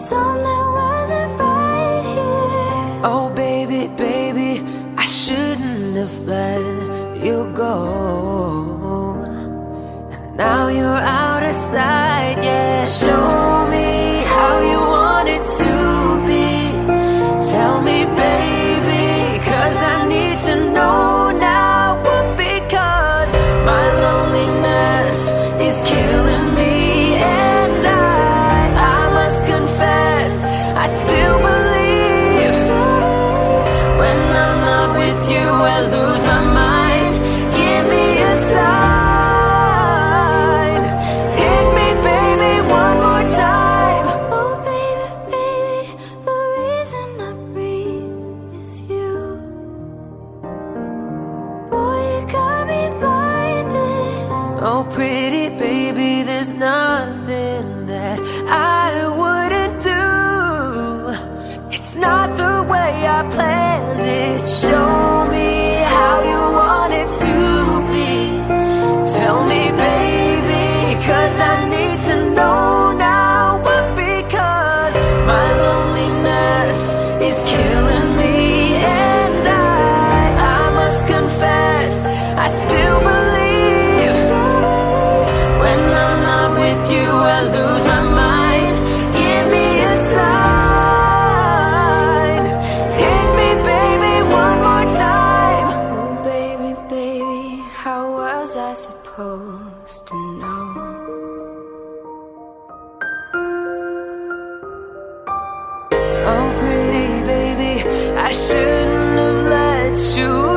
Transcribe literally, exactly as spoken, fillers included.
something wasn't right here. Oh baby, baby, I shouldn't have let you go. And now you're out of sight, yeah. Show me how you want it to be. Tell me, baby, 'cause I need to know now. Because my loneliness is killing me, and I, I must confess, I still believe. When I'm not with you, I lose my mind. Give me a sign. Hit me, baby, one more time. Oh baby, baby, the reason I breathe is you. Boy, you got me blinded. Oh pretty baby, there's nothing that I wouldn't do. It's not the way I planned it. Show me how you want it to be. Tell me, baby, 'cause I need to know now. But because my loneliness is killing me, and I, I must confess, I still believe. When I'm not with you, I lose my mind. Give me a sign. Hit me, baby, one more time. Oh baby, baby, how was I supposed to know? Oh pretty baby, I shouldn't have let you